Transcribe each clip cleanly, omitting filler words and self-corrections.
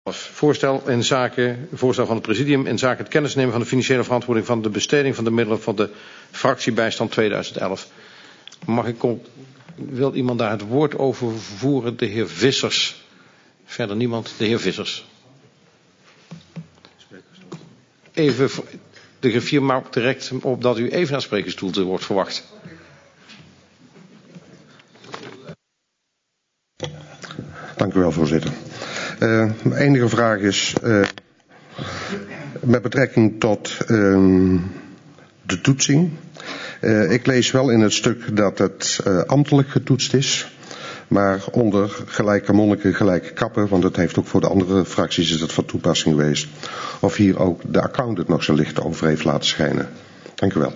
Voorstel van het presidium in zaken het kennisnemen van de financiële verantwoording van de besteding van de middelen van de fractiebijstand 2011. Wil iemand daar het woord over voeren? De heer Vissers. Verder niemand. De heer Vissers. Even, de griffier maakt direct op dat u even naar het sprekersstoel wordt verwacht. Dank u wel, voorzitter. Mijn enige vraag is met betrekking tot de toetsing. Ik lees wel in het stuk dat het ambtelijk getoetst is, maar onder gelijke monniken, gelijke kappen, want het heeft ook voor de andere fracties is het van toepassing geweest. Of hier ook de accountant nog zijn licht over heeft laten schijnen. Dank u wel.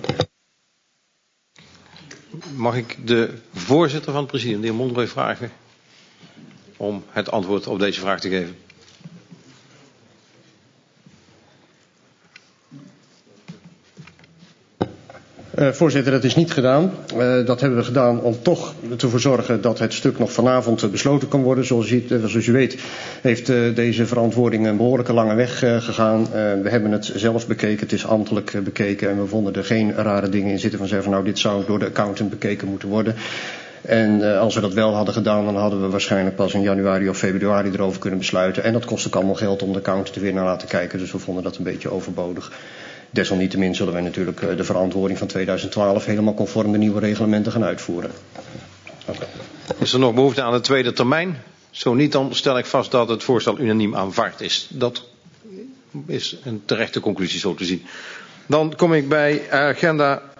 Mag ik de voorzitter van het presidium, de heer Monroy, vragen om het antwoord op deze vraag te geven? Voorzitter, dat is niet gedaan. Dat hebben we gedaan om toch ervoor zorgen dat het stuk nog vanavond besloten kan worden. Zoals u weet heeft deze verantwoording een behoorlijke lange weg gegaan. We hebben het zelf bekeken, het is ambtelijk bekeken en we vonden er geen rare dingen in zitten van zeggen van nou dit zou door de accountant bekeken moeten worden. En als we dat wel hadden gedaan, dan hadden we waarschijnlijk pas in januari of februari erover kunnen besluiten. En dat kost ook allemaal geld om de accountant er weer naar laten kijken, dus we vonden dat een beetje overbodig. Desalniettemin zullen wij natuurlijk de verantwoording van 2012 helemaal conform de nieuwe reglementen gaan uitvoeren. Okay. Is er nog behoefte aan een tweede termijn? Zo niet, dan stel ik vast dat het voorstel unaniem aanvaard is. Dat is een terechte conclusie zo te zien. Dan kom ik bij agenda